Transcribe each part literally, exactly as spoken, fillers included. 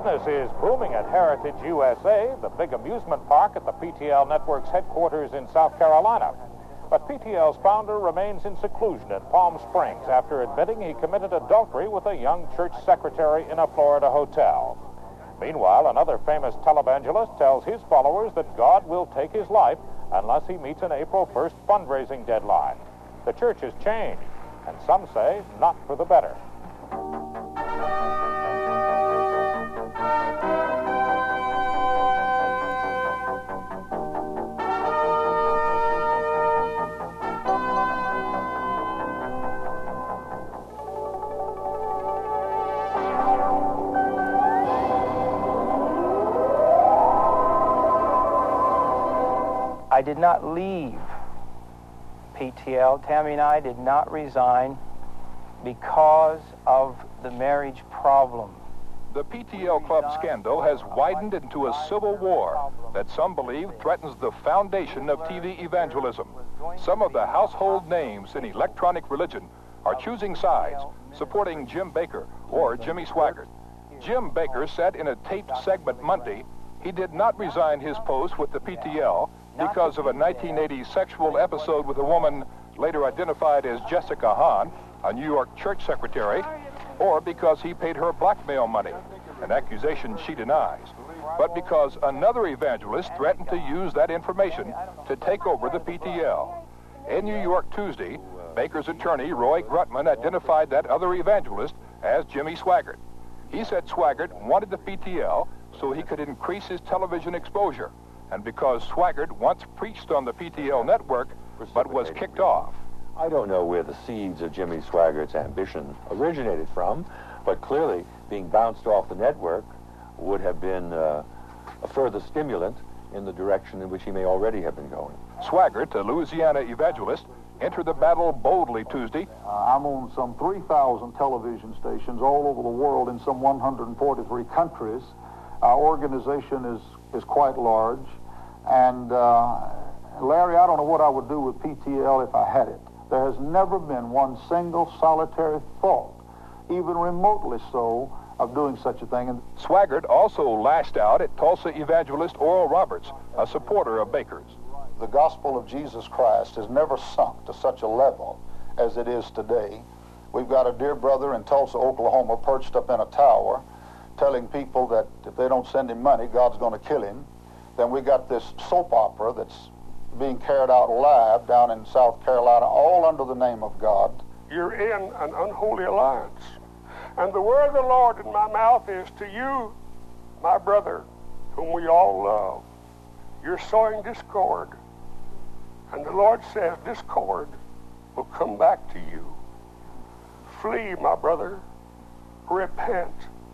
Business is booming at Heritage U S A, the big amusement park at the P T L Network's headquarters in South Carolina. But P T L's founder remains in seclusion in Palm Springs after admitting he committed adultery with a young church secretary in a Florida hotel. Meanwhile, another famous televangelist tells his followers that God will take his life unless he meets an April first fundraising deadline. The church has changed, and some say not for the better. I did not leave P T L. Tammy and I did not resign because of the marriage problem. The P T L Club scandal has widened into a civil war that some believe threatens the foundation of T V evangelism. Some of the household names in electronic religion are choosing sides, supporting Jim Bakker or Jimmy Swaggart. Jim Bakker said in a taped segment Monday he did not resign his post with the P T L because of a nineteen eighty sexual episode with a woman later identified as Jessica Hahn, a New York church secretary, or because he paid her blackmail money, an accusation she denies, but because another evangelist threatened to use that information to take over the P T L. In New York Tuesday, Bakker's attorney, Roy Grutman, identified that other evangelist as Jimmy Swaggart. He said Swaggart wanted the P T L so he could increase his television exposure, and because Swaggart once preached on the P T L network, but was kicked off. I don't know where the seeds of Jimmy Swaggart's ambition originated from, but clearly being bounced off the network would have been uh, a further stimulant in the direction in which he may already have been going. Swaggart, a Louisiana evangelist, entered the battle boldly Tuesday. Uh, I'm on some three thousand television stations all over the world in some one hundred forty-three countries. Our organization is, is quite large. And, uh, Larry, I don't know what I would do with P T L if I had it. There has never been one single solitary thought, even remotely so, of doing such a thing. And Swaggart also lashed out at Tulsa evangelist Oral Roberts, a supporter of Bakker's. The gospel of Jesus Christ has never sunk to such a level as it is today. We've got a dear brother in Tulsa, Oklahoma, perched up in a tower, telling people that if they don't send him money, God's going to kill him. Then we got this soap opera that's being carried out live down in South Carolina, all under the name of God. You're in an unholy alliance. And the word of the Lord in my mouth is to you, my brother, whom we all love. You're sowing discord. And the Lord says discord will come back to you. Flee, my brother. Repent.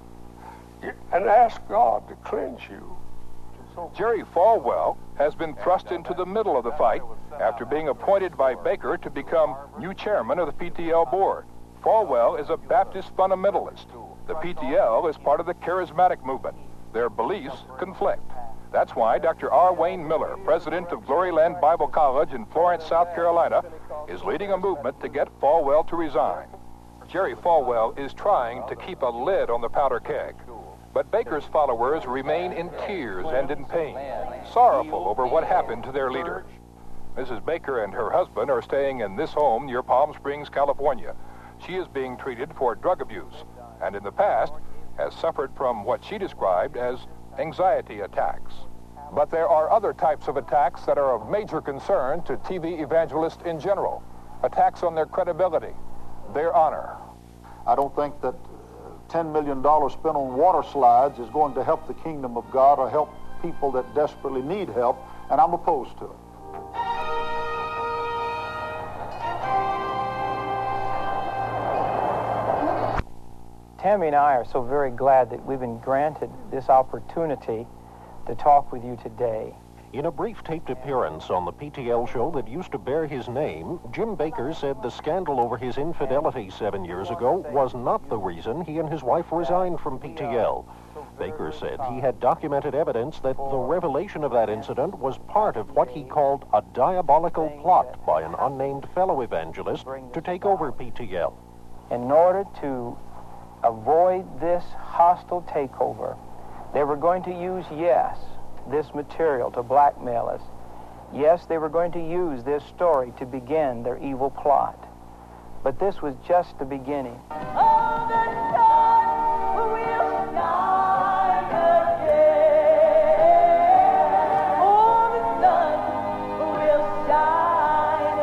And ask God to cleanse you. Jerry Falwell has been thrust into the middle of the fight after being appointed by Bakker to become new chairman of the P T L board. Falwell is a Baptist fundamentalist. The P T L is part of the charismatic movement. Their beliefs conflict. That's why Doctor R. Wayne Miller, president of Gloryland Bible College in Florence, South Carolina, is leading a movement to get Falwell to resign. Jerry Falwell is trying to keep a lid on the powder keg. But Bakker's followers remain in tears and in pain, sorrowful over what happened to their leader. Missus Bakker and her husband are staying in this home near Palm Springs, California. She is being treated for drug abuse, and in the past has suffered from what she described as anxiety attacks. But there are other types of attacks that are of major concern to T V evangelists in general. Attacks on their credibility, their honor. I don't think that ten million dollars spent on water slides is going to help the kingdom of God or help people that desperately need help, and I'm opposed to it. Tammy and I are so very glad that we've been granted this opportunity to talk with you today. In a brief taped appearance on the P T L show that used to bear his name, Jim Bakker said the scandal over his infidelity seven years ago was not the reason he and his wife resigned from P T L. Bakker said he had documented evidence that the revelation of that incident was part of what he called a diabolical plot by an unnamed fellow evangelist to take over P T L. In order to avoid this hostile takeover, They were going to use, yes, this material to blackmail us. Yes, they were going to use this story to begin their evil plot. But this was just the beginning. Oh, the sun will shine again. Oh, the sun will shine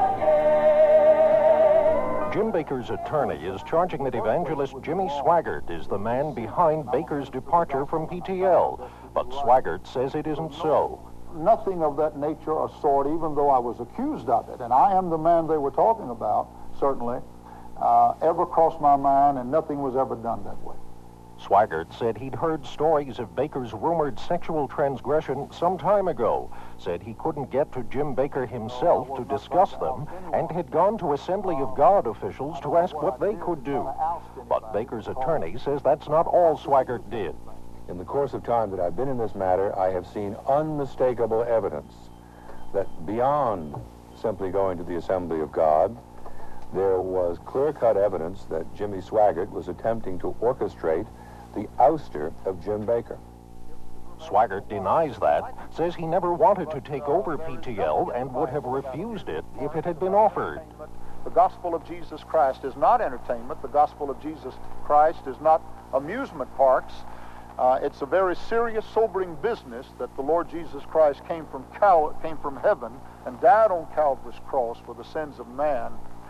again. Jim Bakker's attorney is charging that evangelist Jimmy Swaggart is the man behind Bakker's departure from P T L. But Swaggart says it isn't so. Nothing of that nature or sort, even though I was accused of it, and I am the man they were talking about, certainly, uh, ever crossed my mind, and nothing was ever done that way. Swaggart said he'd heard stories of Bakker's rumored sexual transgression some time ago, said he couldn't get to Jim Bakker himself to discuss them, and had gone to Assembly of God officials to ask what they could do. But Bakker's attorney says that's not all Swaggart did. In the course of time that I've been in this matter, I have seen unmistakable evidence that beyond simply going to the Assembly of God, there was clear-cut evidence that Jimmy Swaggart was attempting to orchestrate the ouster of Jim Bakker. Swaggart denies that, says he never wanted to take over P T L and would have refused it if it had been offered. The gospel of Jesus Christ is not entertainment. The gospel of Jesus Christ is not amusement parks. Uh, it's a very serious, sobering business that the Lord Jesus Christ came from Cal came from heaven and died on Calvary's cross for the sins of man.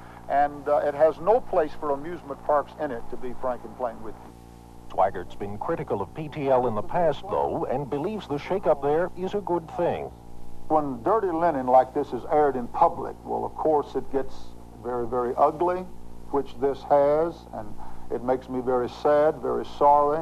And uh, it has no place for amusement parks in it, to be frank and plain with you. Swaggart's been critical of P T L in the past, though, and believes the shakeup there is a good thing. When dirty linen like this is aired in public, well, of course, it gets very, very ugly, which this has, and it makes me very sad, very sorry.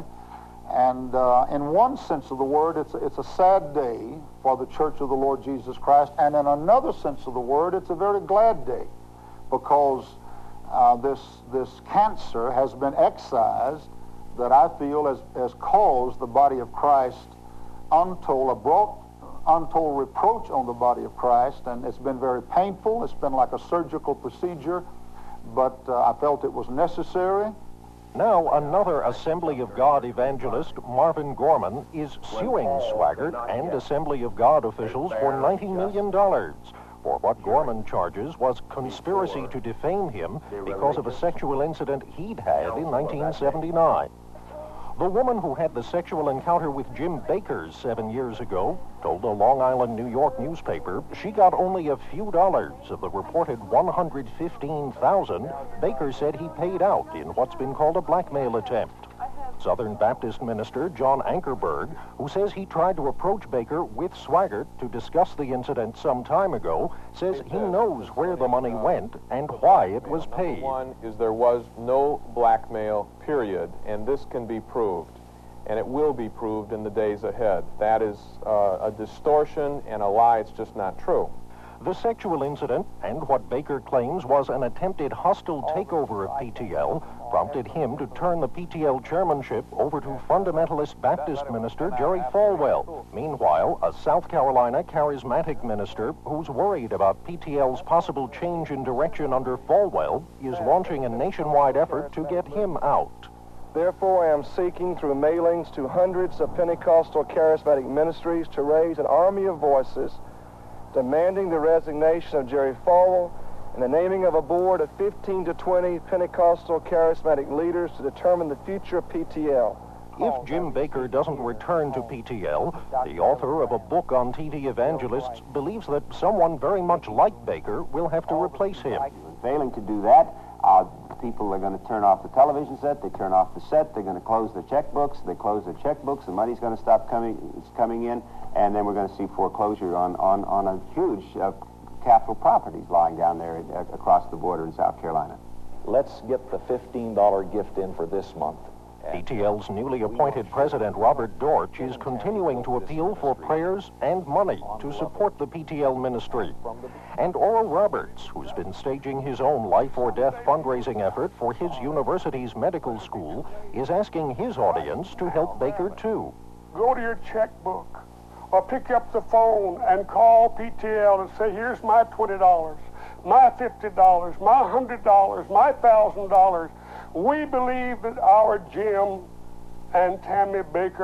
And uh, in one sense of the word, it's a, it's a sad day for the Church of the Lord Jesus Christ. And in another sense of the word, it's a very glad day, because uh, this, this cancer has been excised that I feel has, has caused the body of Christ untold, a brought untold reproach on the body of Christ. And it's been very painful. It's been like a surgical procedure, but uh, I felt it was necessary. Now, another Assembly of God evangelist, Marvin Gorman, is suing Swaggart and Assembly of God officials for ninety million dollars for what Gorman charges was conspiracy to defame him because of a sexual incident he'd had in nineteen seventy-nine. The woman who had the sexual encounter with Jim Bakker seven years ago told a Long Island, New York newspaper she got only a few dollars of the reported one hundred fifteen thousand dollars Bakker said he paid out in what's been called a blackmail attempt. Southern Baptist minister John Ankerberg, who says he tried to approach Bakker with Swaggart to discuss the incident some time ago, says he knows where the money went and why it was paid. One is there was no blackmail, period, and this can be proved, and it will be proved in the days ahead. That is uh, a distortion and a lie. It's just not true. The sexual incident and what Bakker claims was an attempted hostile takeover of P T L prompted him to turn the P T L chairmanship over to fundamentalist Baptist minister Jerry Falwell. Meanwhile, a South Carolina charismatic minister who's worried about P T L's possible change in direction under Falwell is launching a nationwide effort to get him out. Therefore, I am seeking through mailings to hundreds of Pentecostal charismatic ministries to raise an army of voices demanding the resignation of Jerry Falwell and the naming of a board of fifteen to twenty Pentecostal charismatic leaders to determine the future of P T L. If Jim Bakker doesn't return to P T L, the author of a book on T V evangelists believes that someone very much like Bakker will have to replace him. Failing to do that, uh, people are going to turn off the television set, they turn off the set, they're going to close their checkbooks, they close their checkbooks, the money's going to stop coming, coming in, and then we're going to see foreclosure on, on, on a huge uh, capital properties lying down there uh, across the border in South Carolina. Let's get the fifteen dollar gift in for this month. P T L's newly appointed president, Robert Dortch, is continuing to appeal for prayers and money to support the P T L ministry. And Oral Roberts, who's been staging his own life or death fundraising effort for his university's medical school, is asking his audience to help Bakker, too. Go to your checkbook or pick up the phone and call P T L and say, here's my twenty dollars, my fifty dollars, my one hundred dollars, my one thousand dollars. We believe that our Jim and Tammy Bakker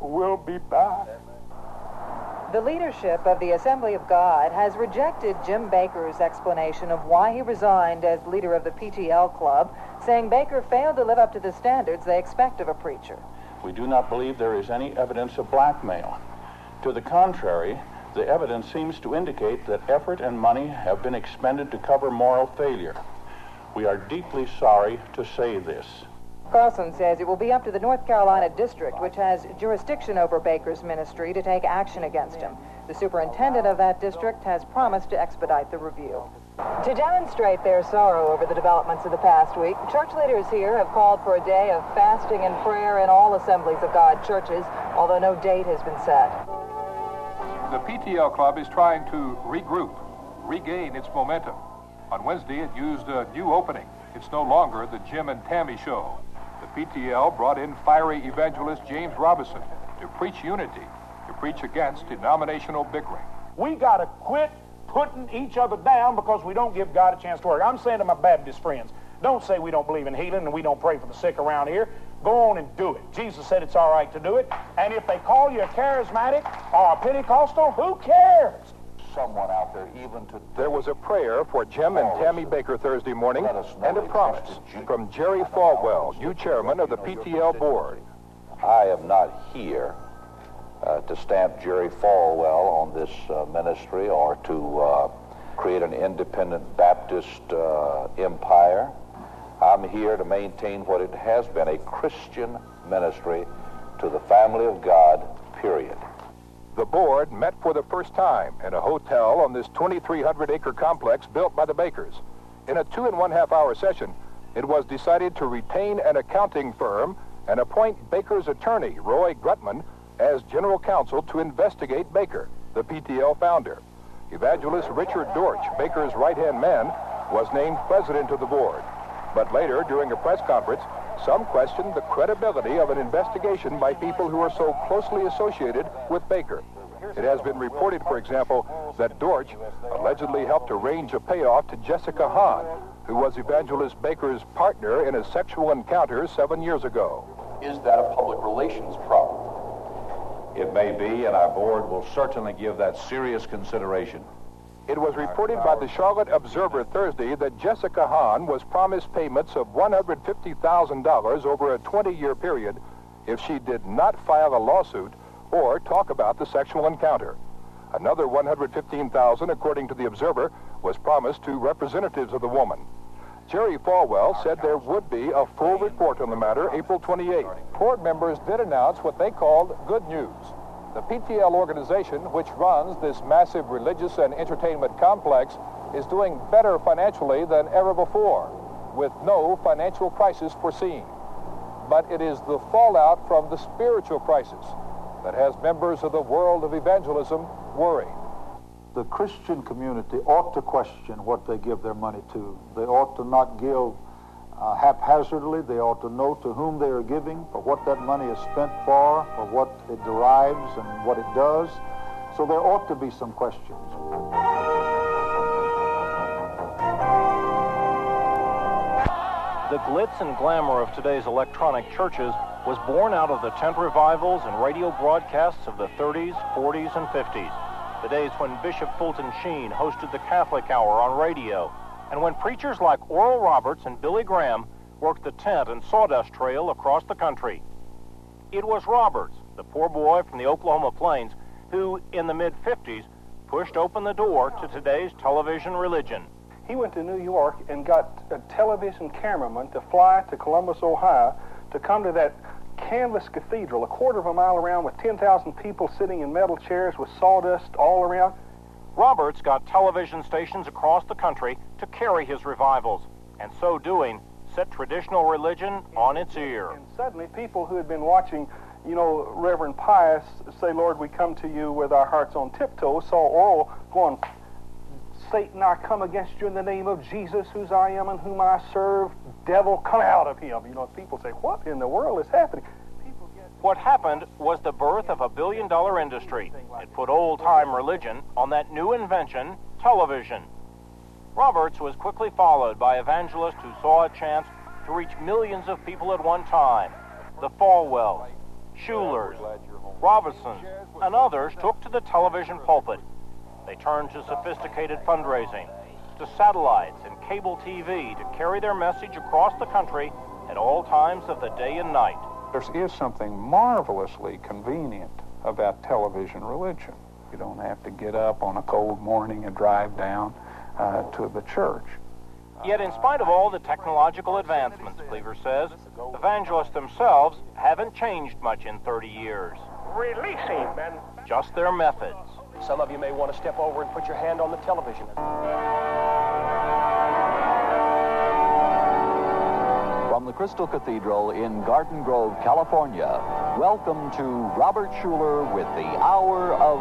will be back. The leadership of the Assembly of God has rejected Jim Bakker's explanation of why he resigned as leader of the P T L Club, saying Bakker failed to live up to the standards they expect of a preacher. We do not believe there is any evidence of blackmail. To the contrary, the evidence seems to indicate that effort and money have been expended to cover moral failure. We are deeply sorry to say this. Carlson says it will be up to the North Carolina district, which has jurisdiction over Bakker's ministry, to take action against him. The superintendent of that district has promised to expedite the review. To demonstrate their sorrow over the developments of the past week, church leaders here have called for a day of fasting and prayer in all Assemblies of God churches, although no date has been set. The P T L Club is trying to regroup, regain its momentum. On Wednesday, it used a new opening. It's no longer the Jim and Tammy show. The P T L brought in fiery evangelist James Robison to preach unity, to preach against denominational bickering. We got to quit putting each other down because we don't give God a chance to work. I'm saying to my Baptist friends, don't say we don't believe in healing and we don't pray for the sick around here. Go on and do it. Jesus said it's all right to do it. And if they call you a charismatic or a Pentecostal, who cares? Someone out there even to... There was a prayer for Jim and Tammy Bakker Thursday morning and a promise from Jerry Falwell, new chairman of the P T L board. I am not here uh, to stamp Jerry Falwell on this uh, ministry or to uh, create an independent Baptist uh, empire. I'm here to maintain what it has been, a Christian ministry to the family of God, period. The board met for the first time in a hotel on this twenty-three hundred acre complex built by the Bakkers. In a two and one half hour session, it was decided to retain an accounting firm and appoint Bakker's attorney, Roy Grutman, as general counsel to investigate Bakker, the P T L founder. Evangelist Richard Dortch, Bakker's right-hand man, was named president of the board. But later, during a press conference, some questioned the credibility of an investigation by people who are so closely associated with Bakker. It has been reported, for example, that Dortch allegedly helped arrange a payoff to Jessica Hahn, who was Evangelist Bakker's partner in a sexual encounter seven years ago. Is that a public relations problem? It may be, and our board will certainly give that serious consideration. It was reported by the Charlotte Observer Thursday that Jessica Hahn was promised payments of one hundred fifty thousand dollars over a twenty-year period if she did not file a lawsuit or talk about the sexual encounter. Another one hundred fifteen thousand dollars, according to the Observer, was promised to representatives of the woman. Jerry Falwell said there would be a full report on the matter April twenty-eighth. Board members did announce what they called good news. The P T L organization, which runs this massive religious and entertainment complex, is doing better financially than ever before, with no financial crisis foreseen. But it is the fallout from the spiritual crisis that has members of the world of evangelism worried. The Christian community ought to question what they give their money to. They ought to not give uh, haphazardly. They ought to know to whom they are giving, for what that money is spent for, for what it derives and what it does. So there ought to be some questions. The glitz and glamour of today's electronic churches was born out of the tent revivals and radio broadcasts of the thirties, forties, and fifties. The days when Bishop Fulton Sheen hosted the Catholic Hour on radio, and when preachers like Oral Roberts and Billy Graham worked the tent and sawdust trail across the country. It was Roberts, the poor boy from the Oklahoma Plains, who, in the mid fifties, pushed open the door to today's television religion. He went to New York and got a television cameraman to fly to Columbus, Ohio, to come to that canvas cathedral, a quarter of a mile around, with ten thousand people sitting in metal chairs with sawdust all around. Roberts got television stations across the country to carry his revivals, and so doing, set traditional religion on its ear. And suddenly, people who had been watching, you know, Reverend Pius say, "Lord, we come to you with our hearts on tiptoe," saw Oral going, "Satan, I come against you in the name of Jesus, whose I am and whom I serve. Devil, come out of him." You know, people say, "What in the world is happening?" People get... What happened was the birth of a billion-dollar industry. It put old-time religion on that new invention, television. Roberts was quickly followed by evangelists who saw a chance to reach millions of people at one time, the Falwells. Schulers, Robinsons, and others took to the television pulpit. They turned to sophisticated fundraising, to satellites and cable T V to carry their message across the country at all times of the day and night. There is something marvelously convenient about television religion. You don't have to get up on a cold morning and drive down uh, to the church. Yet in spite of all the technological advancements, Cleaver says, evangelists themselves haven't changed much in thirty years. Release him, and just their methods. Some of you may want to step over and put your hand on the television. From the Crystal Cathedral in Garden Grove, California, welcome to Robert Schuller with the Hour of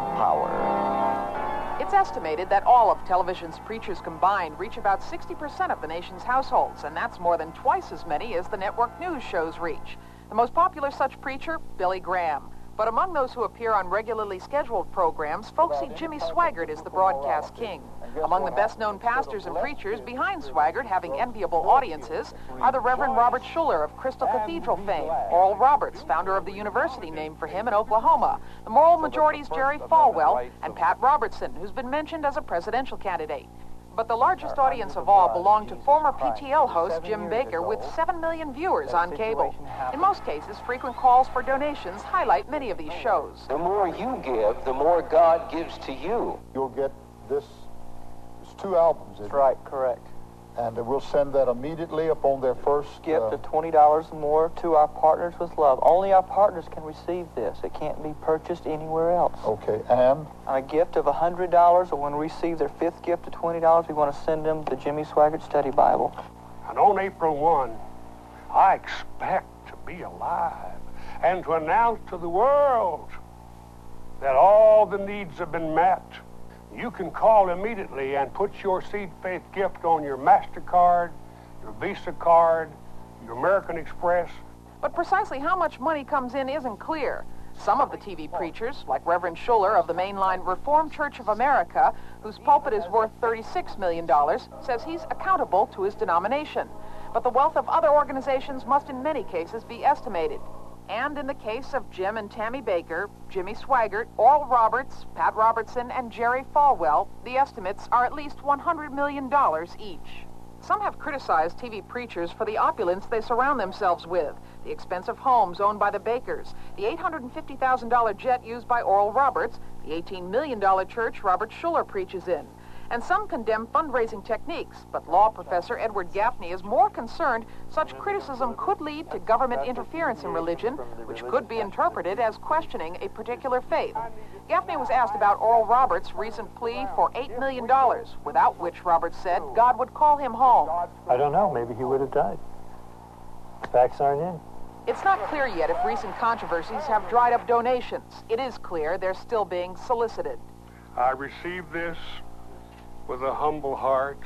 Power. It's estimated that all of television's preachers combined reach about sixty percent of the nation's households, and that's more than twice as many as the network news shows reach. The most popular such preacher, Billy Graham. But among those who appear on regularly scheduled programs, folks see Jimmy Swaggart as the broadcast king. Among the best-known pastors and preachers behind Swaggart, having enviable audiences, are the Reverend Robert Schuller of Crystal Cathedral fame, Oral Roberts, founder of the university named for him in Oklahoma, the Moral Majority's Jerry Falwell, and Pat Robertson, who's been mentioned as a presidential candidate. But the largest audience of all belonged to former P T L host Jim Bakker with seven million viewers on cable. In most cases, frequent calls for donations highlight many of these shows. The more you give, the more God gives to you. You'll get this, it's two albums. That's right, correct. And we'll send that immediately upon their first gift uh, of twenty dollars or more to our Partners with Love. Only our partners can receive this. It can't be purchased anywhere else. Okay, and? A gift of one hundred dollars, or when we receive their fifth gift of twenty dollars, we want to send them the Jimmy Swaggart Study Bible. And on April first, I expect to be alive and to announce to the world that all the needs have been met. You can call immediately and put your Seed Faith gift on your MasterCard, your Visa card, your American Express. But precisely how much money comes in isn't clear. Some of the T V preachers, like Reverend Schuller of the mainline Reformed Church of America, whose pulpit is worth thirty-six million dollars, says he's accountable to his denomination. But the wealth of other organizations must in many cases be estimated. And in the case of Jim and Tammy Bakker, Jimmy Swaggart, Oral Roberts, Pat Robertson, and Jerry Falwell, the estimates are at least one hundred million dollars each. Some have criticized T V preachers for the opulence they surround themselves with, the expensive homes owned by the Bakkers, the eight hundred fifty thousand dollar jet used by Oral Roberts, the eighteen million dollar church Robert Schuller preaches in. And some condemn fundraising techniques, but law professor Edward Gaffney is more concerned such criticism could lead to government interference in religion, which could be interpreted as questioning a particular faith. Gaffney was asked about Oral Roberts' recent plea for eight million dollars, without which Roberts said God would call him home. I don't know. Maybe he would have died. Facts aren't in. It's not clear yet if recent controversies have dried up donations. It is clear they're still being solicited. I received this with a humble heart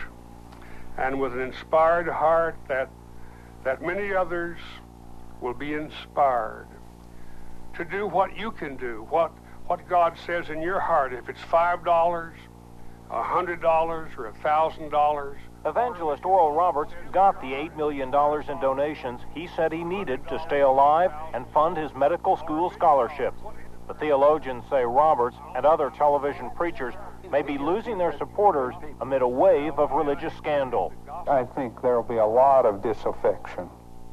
and with an inspired heart that that many others will be inspired to do what you can do, what what God says in your heart. If it's five dollars, a hundred dollars, or a thousand dollars. Evangelist Oral Roberts got the eight million dollars in donations he said he needed to stay alive and fund his medical school scholarship. But theologians say Roberts and other television preachers may be losing their supporters amid a wave of religious scandal. I think there will be a lot of disaffection.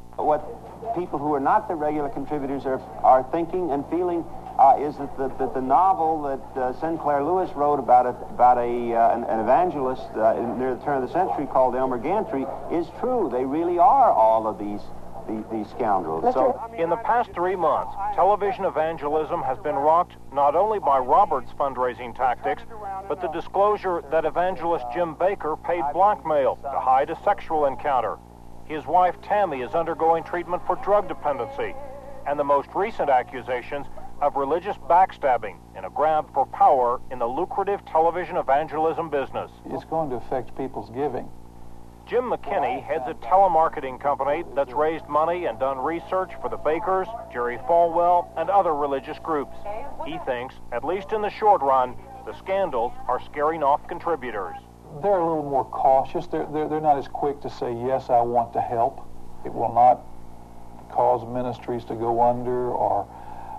What people who are not the regular contributors are, are thinking and feeling uh, is that the, that the novel that uh, Sinclair Lewis wrote about a, about a, uh, an, an evangelist uh, near the turn of the century called Elmer Gantry is true. They really are all of these These, these scoundrels. So, in the past three months, television evangelism has been rocked not only by Roberts' fundraising tactics, but the disclosure that evangelist Jim Bakker paid blackmail to hide a sexual encounter. His wife Tammy is undergoing treatment for drug dependency, and the most recent accusations of religious backstabbing in a grab for power in the lucrative television evangelism business. It's going to affect people's giving. Jim McKinney heads a telemarketing company that's raised money and done research for the Bakkers, Jerry Falwell, and other religious groups. He thinks, at least in the short run, the scandals are scaring off contributors. They're a little more cautious. They're, they're, they're not as quick to say, yes, I want to help. It will not cause ministries to go under or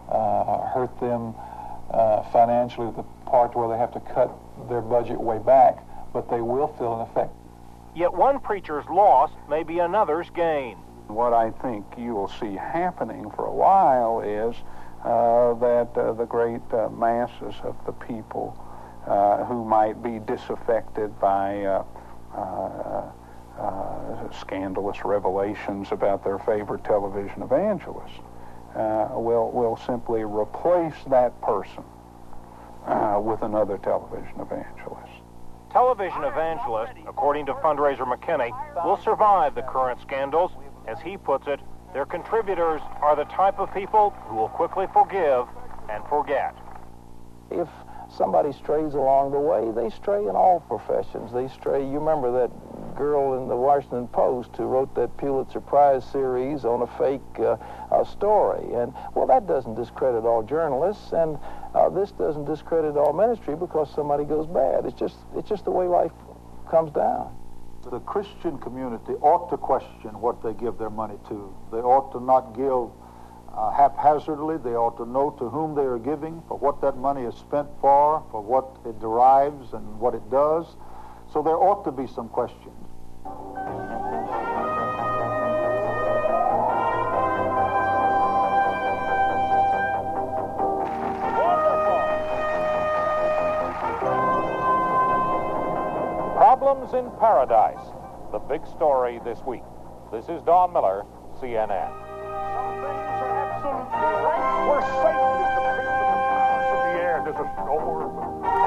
uh, hurt them uh, financially, the part where they have to cut their budget way back, but they will feel an effect. Yet one preacher's loss may be another's gain. What I think you will see happening for a while is uh, that uh, the great uh, masses of the people uh, who might be disaffected by uh, uh, uh, scandalous revelations about their favorite television evangelist uh, will, will simply replace that person uh, with another television evangelist. Television evangelists, according to fundraiser McKinney, will survive the current scandals. As he puts it, their contributors are the type of people who will quickly forgive and forget. If somebody strays along the way, they stray in all professions. They stray. You remember that girl in the Washington Post who wrote that Pulitzer Prize series on a fake uh, uh, story. And, well, that doesn't discredit all journalists, and uh, this doesn't discredit all ministry because somebody goes bad. It's just, it's just the way life comes down. The Christian community ought to question what they give their money to. They ought to not give uh, haphazardly. They ought to know to whom they are giving, for what that money is spent for, for what it derives and what it does. So there ought to be some questions. Problems in Paradise, the big story this week. This is Don Miller, C N N. Where Satan is the prince of the powers of the air. There's a storm